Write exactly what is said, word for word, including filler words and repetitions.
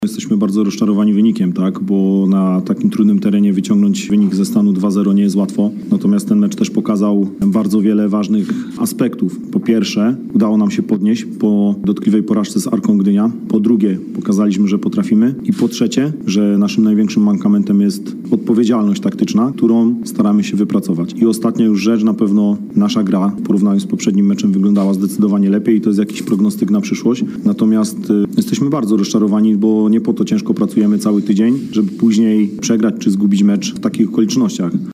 Jesteśmy bardzo rozczarowani wynikiem, tak, bo na takim trudnym terenie wyciągnąć wynik ze stanu dwa zero nie jest łatwo. Natomiast ten mecz też pokazał bardzo wiele ważnych aspektów. Po pierwsze, udało nam się podnieść po dotkliwej porażce z Arką Gdynia. Po drugie, pokazaliśmy, że potrafimy. I po trzecie, że naszym największym mankamentem jest odpowiedzialność taktyczna, którą staramy się wypracować. I ostatnia już rzecz, na pewno nasza gra w porównaniu z poprzednim meczem wyglądała zdecydowanie lepiej i to jest jakiś prognostyk na przyszłość. Natomiast y, jesteśmy bardzo rozczarowani, bo nie po to ciężko pracujemy cały tydzień, żeby później przegrać czy zgubić mecz w takich okolicznościach.